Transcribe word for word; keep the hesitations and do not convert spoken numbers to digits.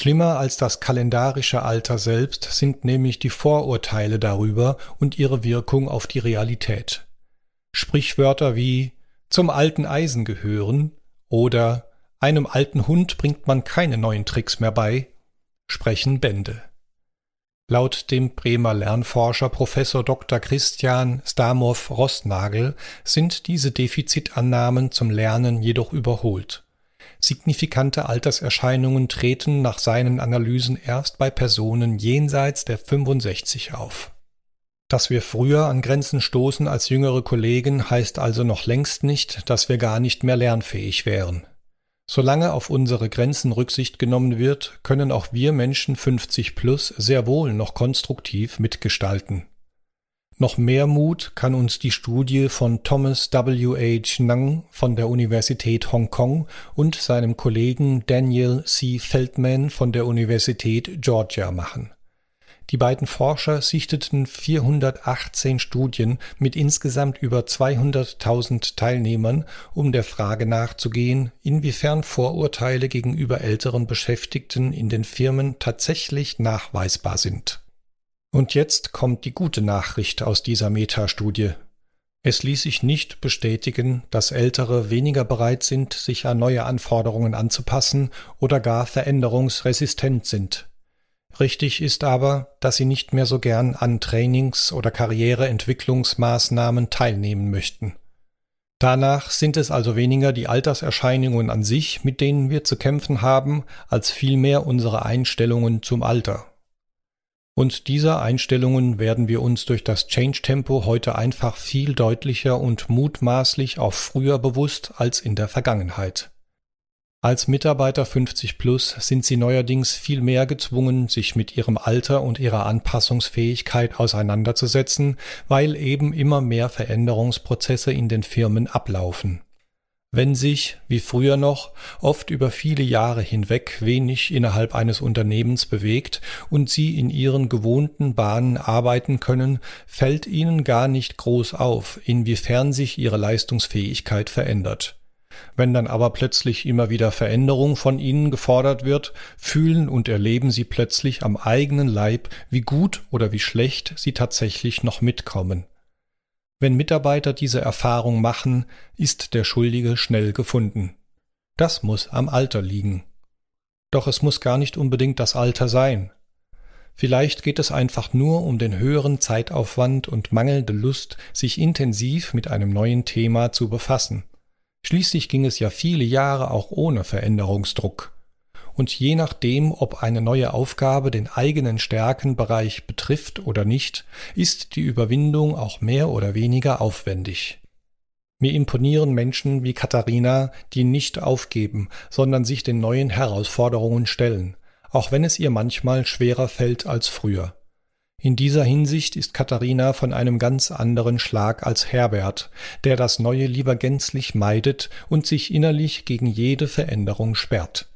Schlimmer als das kalendarische Alter selbst sind nämlich die Vorurteile darüber und ihre Wirkung auf die Realität. Sprichwörter wie »zum alten Eisen gehören« oder »einem alten Hund bringt man keine neuen Tricks mehr bei« sprechen Bände. Laut dem Bremer Lernforscher Professor Doktor Christian Stamow-Roßnagel sind diese Defizitannahmen zum Lernen jedoch überholt. Signifikante Alterserscheinungen treten nach seinen Analysen erst bei Personen jenseits der fünfundsechzig auf. Dass wir früher an Grenzen stoßen als jüngere Kollegen, heißt also noch längst nicht, dass wir gar nicht mehr lernfähig wären. Solange auf unsere Grenzen Rücksicht genommen wird, können auch wir Menschen fünfzig plus sehr wohl noch konstruktiv mitgestalten. Noch mehr Mut kann uns die Studie von Thomas W H Nang von der Universität Hongkong und seinem Kollegen Daniel C Feldman von der Universität Georgia machen. Die beiden Forscher sichteten vierhundertachtzehn Studien mit insgesamt über zweihunderttausend Teilnehmern, um der Frage nachzugehen, inwiefern Vorurteile gegenüber älteren Beschäftigten in den Firmen tatsächlich nachweisbar sind. Und jetzt kommt die gute Nachricht aus dieser Metastudie. Es ließ sich nicht bestätigen, dass Ältere weniger bereit sind, sich an neue Anforderungen anzupassen oder gar veränderungsresistent sind. Richtig ist aber, dass sie nicht mehr so gern an Trainings- oder Karriereentwicklungsmaßnahmen teilnehmen möchten. Danach sind es also weniger die Alterserscheinungen an sich, mit denen wir zu kämpfen haben, als vielmehr unsere Einstellungen zum Alter. Und dieser Einstellungen werden wir uns durch das Change-Tempo heute einfach viel deutlicher und mutmaßlich auch früher bewusst als in der Vergangenheit. Als Mitarbeiter fünfzig plus sind sie neuerdings viel mehr gezwungen, sich mit ihrem Alter und ihrer Anpassungsfähigkeit auseinanderzusetzen, weil eben immer mehr Veränderungsprozesse in den Firmen ablaufen. Wenn sich, wie früher noch, oft über viele Jahre hinweg wenig innerhalb eines Unternehmens bewegt und sie in ihren gewohnten Bahnen arbeiten können, fällt ihnen gar nicht groß auf, inwiefern sich ihre Leistungsfähigkeit verändert. Wenn dann aber plötzlich immer wieder Veränderung von ihnen gefordert wird, fühlen und erleben sie plötzlich am eigenen Leib, wie gut oder wie schlecht sie tatsächlich noch mitkommen. Wenn Mitarbeiter diese Erfahrung machen, ist der Schuldige schnell gefunden. Das muss am Alter liegen. Doch es muss gar nicht unbedingt das Alter sein. Vielleicht geht es einfach nur um den höheren Zeitaufwand und mangelnde Lust, sich intensiv mit einem neuen Thema zu befassen. Schließlich ging es ja viele Jahre auch ohne Veränderungsdruck. Und je nachdem, ob eine neue Aufgabe den eigenen Stärkenbereich betrifft oder nicht, ist die Überwindung auch mehr oder weniger aufwendig. Mir imponieren Menschen wie Katharina, die nicht aufgeben, sondern sich den neuen Herausforderungen stellen, auch wenn es ihr manchmal schwerer fällt als früher. In dieser Hinsicht ist Katharina von einem ganz anderen Schlag als Herbert, der das Neue lieber gänzlich meidet und sich innerlich gegen jede Veränderung sperrt.